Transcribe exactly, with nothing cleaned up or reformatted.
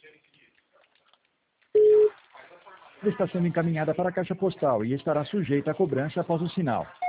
Está sendo encaminhada para a caixa postal e estará sujeita a cobrança após o sinal.